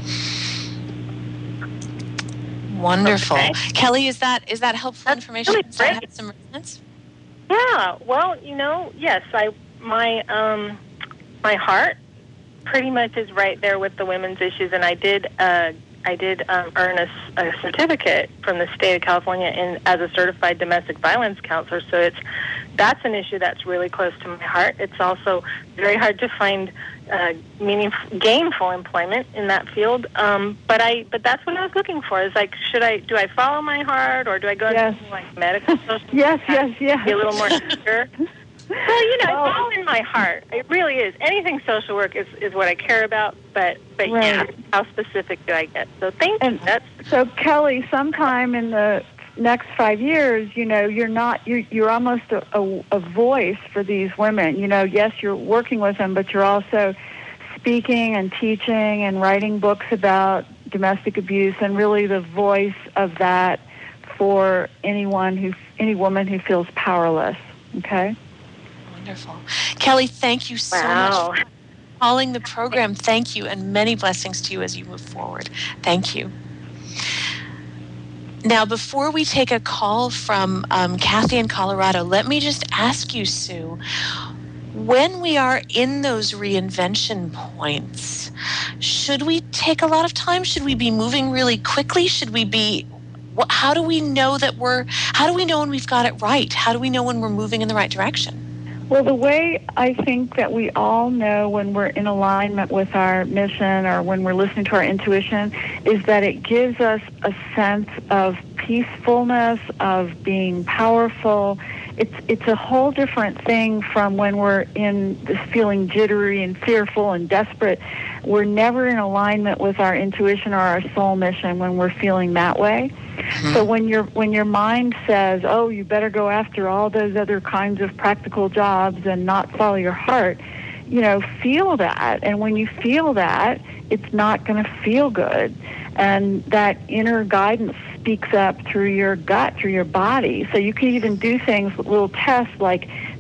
Wonderful. Okay. Kelly, is that helpful information? Really Does that have some resonance? Yeah. Well, yes. My heart pretty much is right there with the women's issues, and I did earn a certificate from the state of California as a certified domestic violence counselor. So that's an issue that's really close to my heart. It's also very hard to find gainful employment in that field. But that's what I was looking for. Is like, do I follow my heart, or do I go into like medical social? Yes. Be a little more secure. Well, it's all in my heart. It really is. Anything social work is what I care about. But Right. yeah, how specific do I get? So thank you. So Kelly, sometime in the next 5 years, you're almost a voice for these women. Yes, you're working with them, but you're also speaking and teaching and writing books about domestic abuse, and really the voice of that for any woman who feels powerless. Okay. Wonderful. Kelly, thank you so much for calling the program. Thank you, and many blessings to you as you move forward. Thank you. Now, before we take a call from Kathy in Colorado, let me just ask you, Sue, when we are in those reinvention points, should we take a lot of time? Should we be moving really quickly? How do we know when we've got it right? How do we know when we're moving in the right direction? Well, the way I think that we all know when we're in alignment with our mission, or when we're listening to our intuition, is that it gives us a sense of peacefulness, of being powerful. It's a whole different thing from when we're in this feeling jittery and fearful and desperate. We're never in alignment with our intuition or our soul mission when we're feeling that way. Mm-hmm. So when your mind says, "Oh, you better go after all those other kinds of practical jobs and not follow your heart," feel that. And when you feel that, it's not going to feel good. And that inner guidance speaks up through your gut, through your body. So you can even do things, little tests like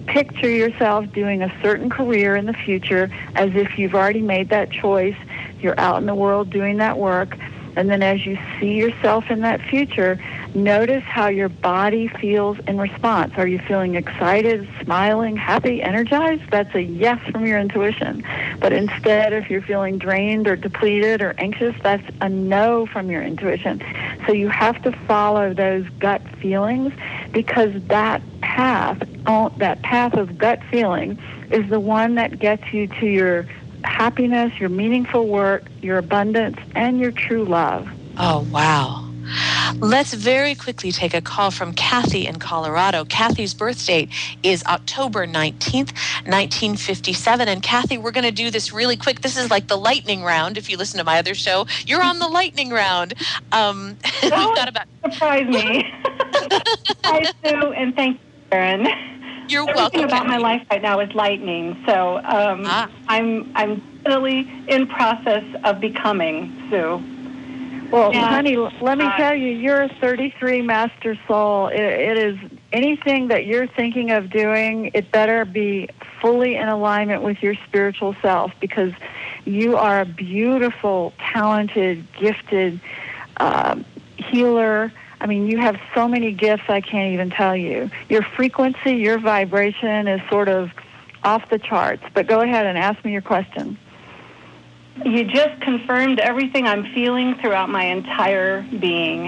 picture yourself doing a certain career in the future as if you've already made that choice. You're out in the world doing that work. And then as you see yourself in that future, notice how your body feels in response. Are you feeling excited, smiling, happy, energized? That's a yes from your intuition. But instead, if you're feeling drained or depleted or anxious, that's a no from your intuition. So you have to follow those gut feelings, because that path of gut feeling is the one that gets you to your happiness, your meaningful work, your abundance, and your true love. Oh, wow. Let's very quickly take a call from Kathy in Colorado. Kathy's birth date is October 19th, 1957. And Kathy, we're going to do this really quick. This is like the lightning round. If you listen to my other show, you're on the lightning round. Don't surprise me. Hi, Sue, and thank you, Karen. You're Everything welcome. about my life right now is lightning. So I'm really in process of becoming, Sue. Well, honey, let me tell you, you're a 33 master soul. It is anything that you're thinking of doing, it better be fully in alignment with your spiritual self, because you are a beautiful, talented, gifted healer. I mean, you have so many gifts I can't even tell you. Your frequency, your vibration is sort of off the charts. But go ahead and ask me your question. You just confirmed everything I'm feeling throughout my entire being.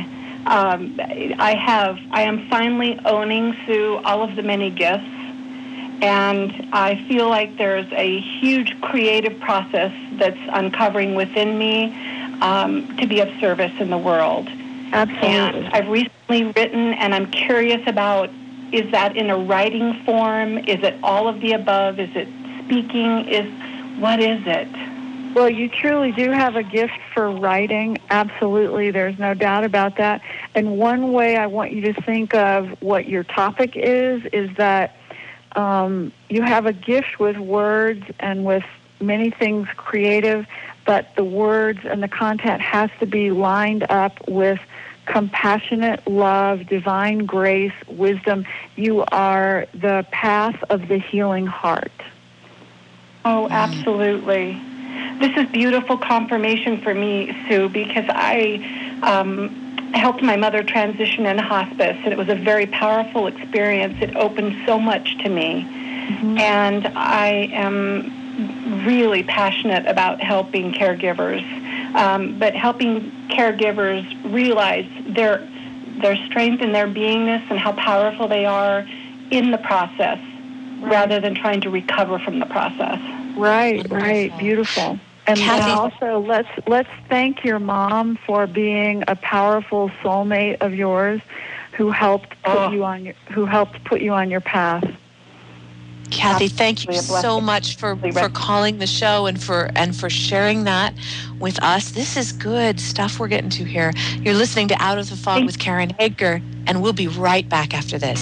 I am finally owning, Sue, all of the many gifts, and I feel like there's a huge creative process that's uncovering within me to be of service in the world. Absolutely. And I've recently written, and I'm curious about, is that in a writing form? Is it all of the above? Is it speaking? What is it? Well, you truly do have a gift for writing. Absolutely. There's no doubt about that. And one way I want you to think of what your topic is that you have a gift with words and with many things creative, but the words and the content has to be lined up with compassionate love, divine grace, wisdom. You are the path of the healing heart. Oh, absolutely. This is beautiful confirmation for me, Sue, because I helped my mother transition in hospice, and it was a very powerful experience. It opened so much to me. Mm-hmm. And I am really passionate about helping caregivers, but helping caregivers realize their strength and their beingness and how powerful they are in the process, rather than trying to recover from the process. Right, right, beautiful. And then also, let's thank your mom for being a powerful soulmate of yours, who helped put you on your path. Kathy, thank you so much for calling the show and for sharing that with us. This is good stuff we're getting to here. You're listening to Out of the Fog with Karen Hager, and we'll be right back after this.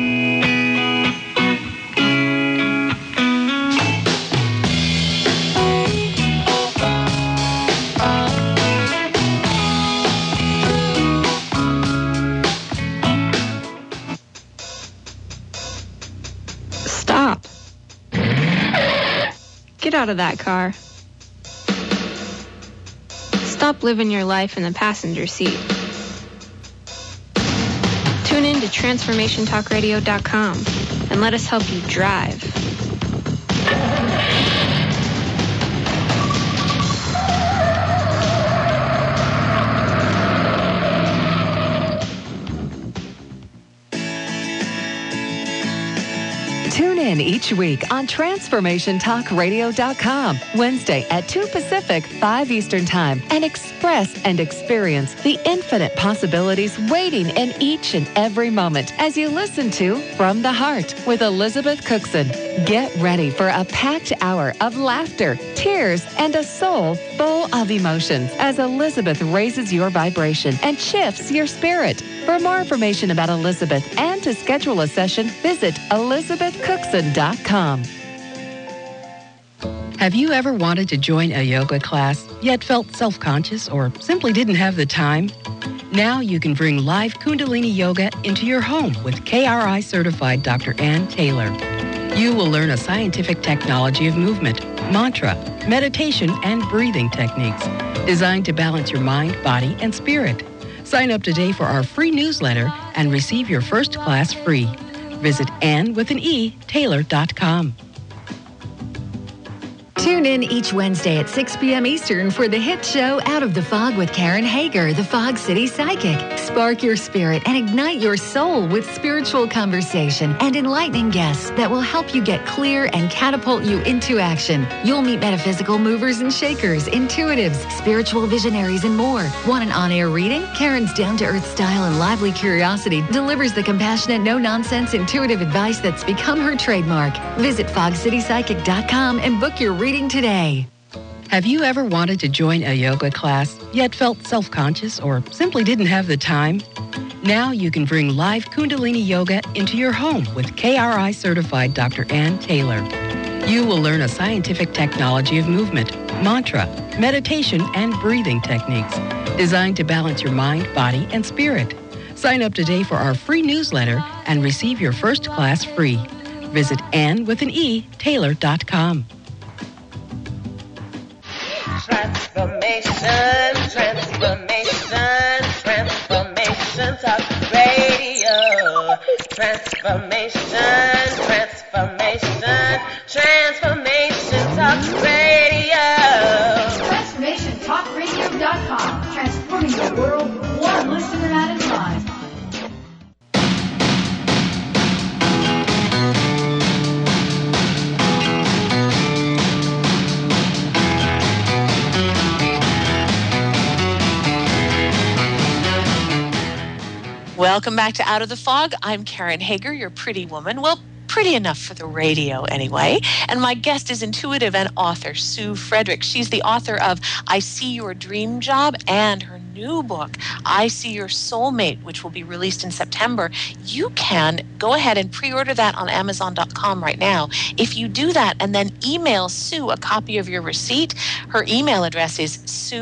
Get out of that car. Stop living your life in the passenger seat. Tune in to TransformationTalkRadio.com and let us help you drive. Tune in each week on TransformationTalkRadio.com, Wednesday at 2 Pacific, 5 Eastern Time, and express and experience the infinite possibilities waiting in each and every moment as you listen to From the Heart with Elizabeth Cookson. Get ready for a packed hour of laughter, tears, and a soul full of emotions as Elizabeth raises your vibration and shifts your spirit. For more information about Elizabeth and to schedule a session, visit ElizabethCookson.com. Have you ever wanted to join a yoga class, yet felt self-conscious or simply didn't have the time? Now you can bring live Kundalini Yoga into your home with KRI certified Dr. Ann Taylor. You will learn a scientific technology of movement, mantra, meditation, and breathing techniques designed to balance your mind, body, and spirit. Sign up today for our free newsletter and receive your first class free. Visit Taylor.com. Tune in each Wednesday at 6 p.m. Eastern for the hit show Out of the Fog with Karen Hager, the Fog City Psychic. Spark your spirit and ignite your soul with spiritual conversation and enlightening guests that will help you get clear and catapult you into action. You'll meet metaphysical movers and shakers, intuitives, spiritual visionaries, and more. Want an on-air reading? Karen's down-to-earth style and lively curiosity delivers the compassionate, no-nonsense, intuitive advice that's become her trademark. Visit fogcitypsychic.com and book your reading today. Have you ever wanted to join a yoga class, yet felt self-conscious or simply didn't have the time? Now you can bring live Kundalini Yoga into your home with KRI certified Dr. Ann Taylor. You will learn a scientific technology of movement, mantra, meditation, and breathing techniques designed to balance your mind, body, and spirit. Sign up today for our free newsletter and receive your first class free. Visit Taylor.com. Transformation, transformation, transformation talk radio. Transformation, transformation, transformation talk radio. TransformationTalkRadio.com. Transforming the world one listener at a time. Welcome back to Out of the Fog. I'm Karen Hager, your pretty woman. Well, pretty enough for the radio anyway. And my guest is intuitive and author Sue Frederick. She's the author of I See Your Dream Job and her new book, I See Your Soulmate, which will be released in September. You can go ahead and pre-order that on Amazon.com right now. If you do that and then email Sue a copy of your receipt, her email address is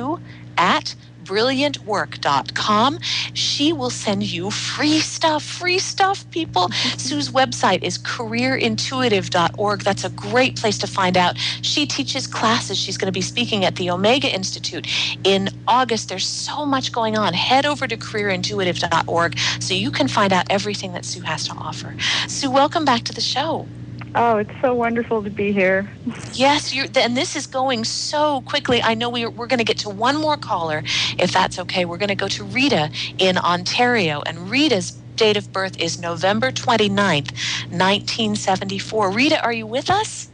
sue@brilliantwork.com. She will send you free stuff, people. Sue's website is careerintuitive.org. That's a great place to find out. She teaches classes. She's going to be speaking at the Omega Institute in August. There's so much going on. Head over to careerintuitive.org so you can find out everything that Sue has to offer. Sue, welcome back to the show. Oh, it's so wonderful to be here. Yes, and this is going so quickly. I know we're going to get to one more caller, if that's okay. We're going to go to Rita in Ontario, and Rita's date of birth is November 29th, 1974. Rita, are you with us?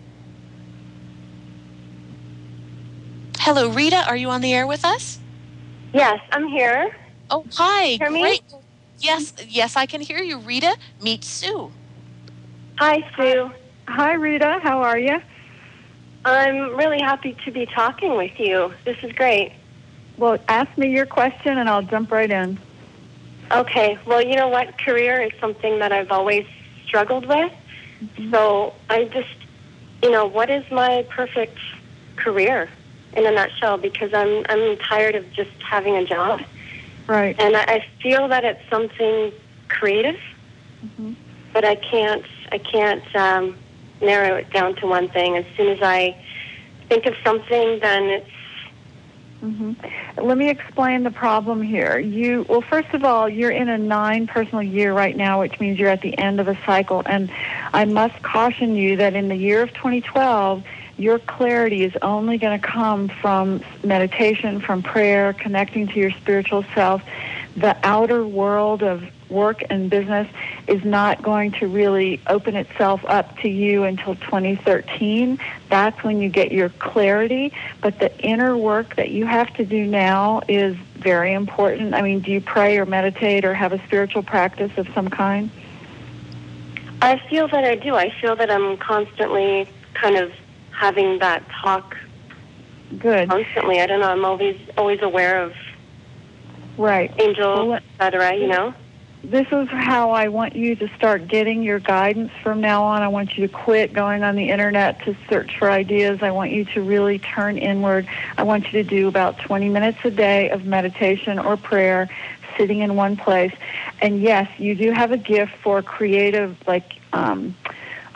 Hello, Rita. Are you on the air with us? Yes, I'm here. Oh, hi. Hear me? Great. Yes, I can hear you. Rita, meet Sue. Hi, Sue. Hi, Rita. How are you? I'm really happy to be talking with you. This is great. Well, ask me your question and I'll jump right in. Okay. Well, you know what? Career is something that I've always struggled with. Mm-hmm. So I just, what is my perfect career in a nutshell? Because I'm tired of just having a job. Right. And I feel that it's something creative, but I can't narrow it down to one thing. As soon as I think of something, then it's... Let me explain the problem here. Well, first of all, you're in a 9 personal year right now, which means you're at the end of a cycle. And I must caution you that in the year of 2012, your clarity is only going to come from meditation, from prayer, connecting to your spiritual self. The outer world of work and business is not going to really open itself up to you until 2013. That's when you get your clarity. But the inner work that you have to do now is very important. I mean, do you pray or meditate or have a spiritual practice of some kind? I feel that I do. I feel that I'm constantly kind of having that talk. Good. Constantly. I don't know. I'm always aware of angels, etc., This is how I want you to start getting your guidance from now on. I want you to quit going on the internet to search for ideas. I want you to really turn inward. I want you to do about 20 minutes a day of meditation or prayer, sitting in one place. And yes, you do have a gift for creative,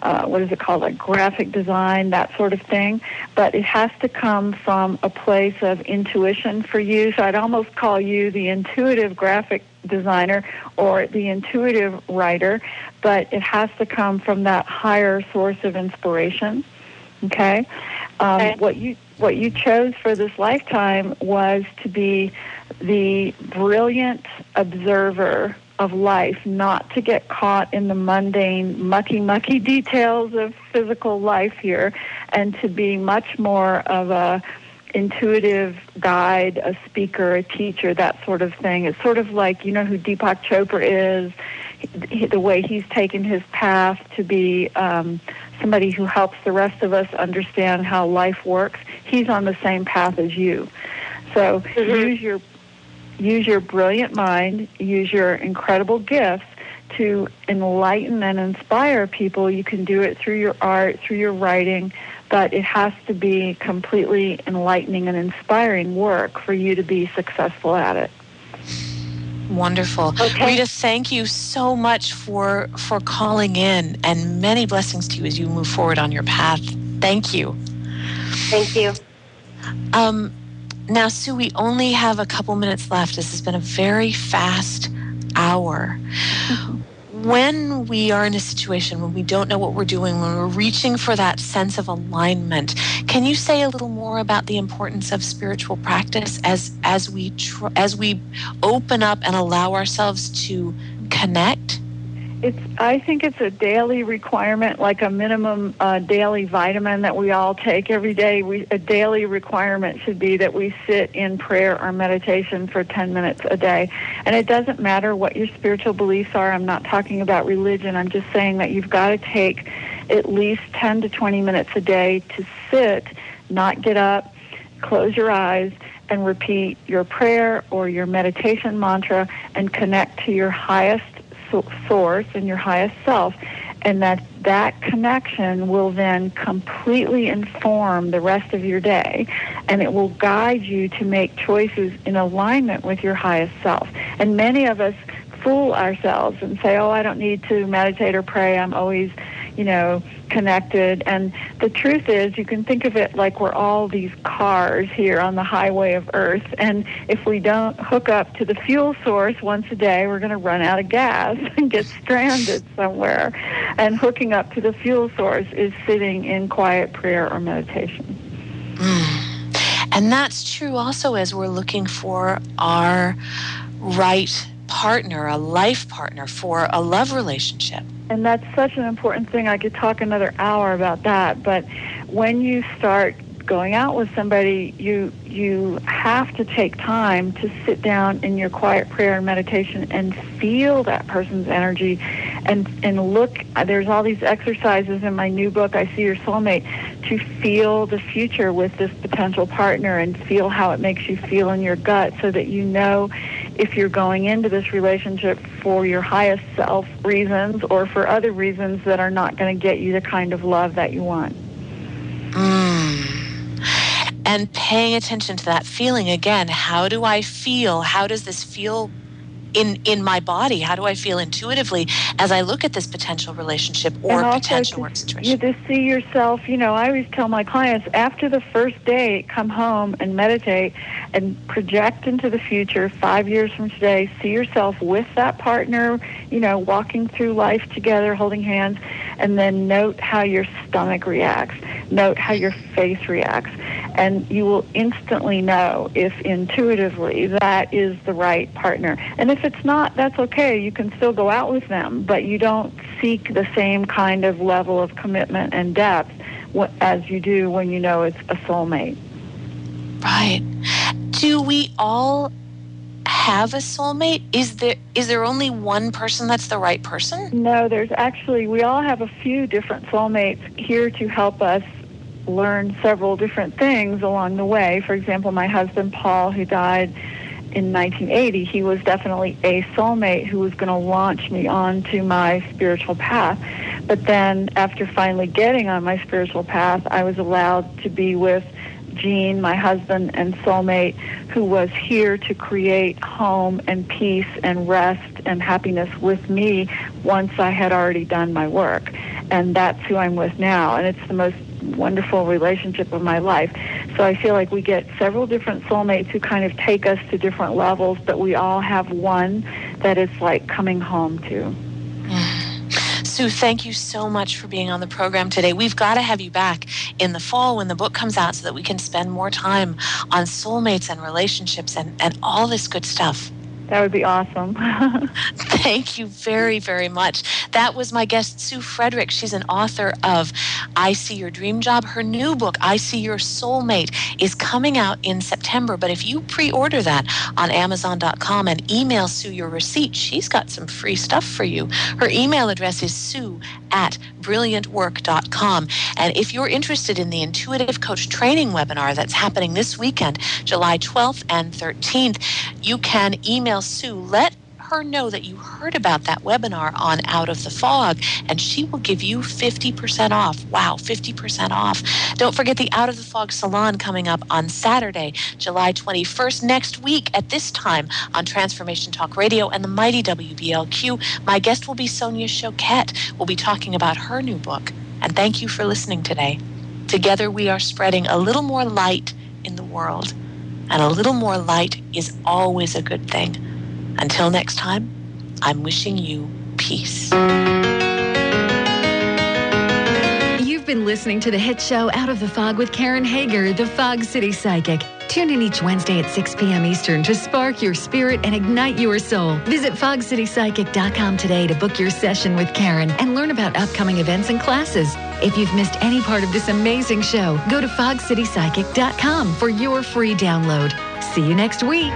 what is it called, like graphic design, that sort of thing. But it has to come from a place of intuition for you. So I'd almost call you the intuitive graphic designer or the intuitive writer, but it has to come from that higher source of inspiration. Okay? What you chose for this lifetime was to be the brilliant observer of life, not to get caught in the mundane, mucky details of physical life here, and to be much more of a intuitive guide, a speaker, a teacher, that sort of thing. It's sort of like, you know who Deepak Chopra is, the way he's taken his path to be somebody who helps the rest of us understand how life works. He's on the same path as you. So use your brilliant mind, use your incredible gifts to enlighten and inspire people. You can do it through your art, through your writing, but it has to be completely enlightening and inspiring work for you to be successful at it. Wonderful. Okay. Rita, thank you so much for calling in, and many blessings to you as you move forward on your path. Thank you. Thank you. Now, Sue, we only have a couple minutes left. This has been a very fast hour. When we are in a situation when we don't know what we're doing, when we're reaching for that sense of alignment, can you say a little more about the importance of spiritual practice as we open up and allow ourselves to connect? I think it's a daily requirement, like a minimum daily vitamin that we all take every day. A daily requirement should be that we sit in prayer or meditation for 10 minutes a day. And it doesn't matter what your spiritual beliefs are. I'm not talking about religion. I'm just saying that you've got to take at least 10 to 20 minutes a day to sit, not get up, close your eyes, and repeat your prayer or your meditation mantra and connect to your highest source and your highest self, and that connection will then completely inform the rest of your day, and it will guide you to make choices in alignment with your highest self. And many of us fool ourselves and say, I don't need to meditate or pray, I'm always connected. And the truth is, you can think of it like we're all these cars here on the highway of Earth, and if we don't hook up to the fuel source once a day, we're going to run out of gas and get stranded somewhere. And hooking up to the fuel source is sitting in quiet prayer or meditation. And that's true also as we're looking for our right partner, a life partner for a love relationship. And that's such an important thing. I could talk another hour about that. But when you start going out with somebody, you have to take time to sit down in your quiet prayer and meditation and feel that person's energy and look. There's all these exercises in my new book, I See Your Soulmate, to feel the future with this potential partner and feel how it makes you feel in your gut, so that you know if you're going into this relationship for your highest self reasons or for other reasons that are not going to get you the kind of love that you want. And paying attention to that feeling again. How do I feel? How does this feel in my body? How do I feel intuitively as I look at this potential relationship or potential work situation? You just see yourself, I always tell my clients, after the first day, come home and meditate and project into the future, 5 years from today, see yourself with that partner, walking through life together, holding hands, and then note how your stomach reacts, note how your face reacts, and you will instantly know if intuitively that is the right partner. And if it's not, that's okay. You can still go out with them, but you don't seek the same kind of level of commitment and depth as you do when you know it's a soulmate. Right. Do we all have a soulmate? Is there only one person that's the right person? No, we all have a few different soulmates here to help us learn several different things along the way. For example, my husband, Paul, who died in 1980, he was definitely a soulmate who was going to launch me onto my spiritual path. But then after finally getting on my spiritual path, I was allowed to be with Gene, my husband and soulmate, who was here to create home and peace and rest and happiness with me once I had already done my work. and that's who I'm with now, and it's the most wonderful relationship of my life. So I feel like we get several different soulmates who kind of take us to different levels, but we all have one that it's like coming home to. Sue, thank you so much for being on the program today. We've got to have you back in the fall when the book comes out so that we can spend more time on soulmates and relationships and all this good stuff. That would be awesome. Thank you very, very much. That was my guest, Sue Frederick. She's an author of I See Your Dream Job. Her new book, I See Your Soulmate, is coming out in September. But if you pre-order that on Amazon.com and email Sue your receipt, she's got some free stuff for you. Her email address is sue@brilliantwork.com. And if you're interested in the Intuitive Coach Training webinar that's happening this weekend, July 12th and 13th, you can email Sue. Let her know that you heard about that webinar on Out of the Fog, and she will give you 50% off. Wow, 50% off. Don't forget the Out of the Fog Salon coming up on Saturday, July 21st, next week at this time on Transformation Talk Radio and the mighty WBLQ. My guest will be Sonia Choquette. We'll be talking about her new book. And thank you for listening today. Together we are spreading a little more light in the world. And a little more light is always a good thing. Until next time, I'm wishing you peace. You've been listening to the hit show Out of the Fog with Karen Hager, the Fog City Psychic. Tune in each Wednesday at 6 p.m. Eastern to spark your spirit and ignite your soul. Visit fogcitypsychic.com today to book your session with Karen and learn about upcoming events and classes. If you've missed any part of this amazing show, go to fogcitypsychic.com for your free download. See you next week.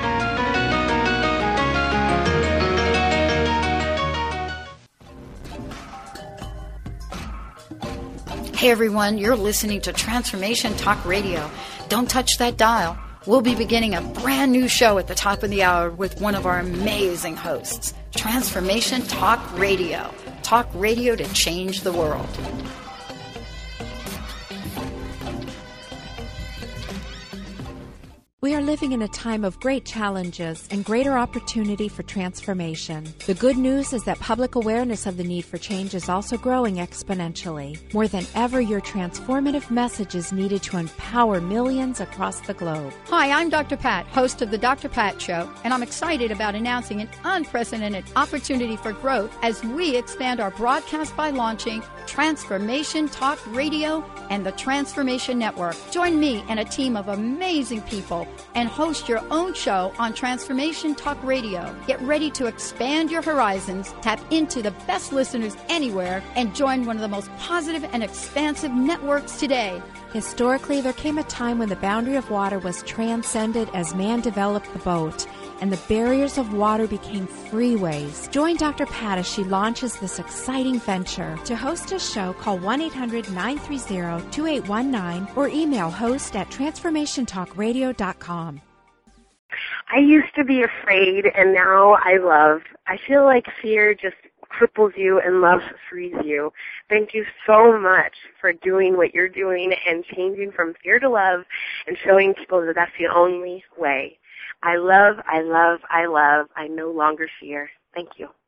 Hey everyone, you're listening to Transformation Talk Radio. Don't touch that dial. We'll be beginning a brand new show at the top of the hour with one of our amazing hosts. Transformation Talk Radio. Talk radio to change the world. We are living in a time of great challenges and greater opportunity for transformation. The good news is that public awareness of the need for change is also growing exponentially. More than ever, your transformative message is needed to empower millions across the globe. Hi, I'm Dr. Pat, host of The Dr. Pat Show, and I'm excited about announcing an unprecedented opportunity for growth as we expand our broadcast by launching Transformation Talk Radio and the Transformation Network. Join me and a team of amazing people and host your own show on Transformation Talk Radio. Get ready to expand your horizons, tap into the best listeners anywhere, and join one of the most positive and expansive networks today. Historically, there came a time when the boundary of water was transcended as man developed the boat, and the barriers of water became freeways. Join Dr. Pat as she launches this exciting venture. To host a show, call 1-800-930-2819 or email host@transformationtalkradio.com. I used to be afraid, and now I love. I feel like fear just cripples you and love frees you. Thank you so much for doing what you're doing and changing from fear to love and showing people that that's the only way. I love, I love, I love. I no longer fear. Thank you.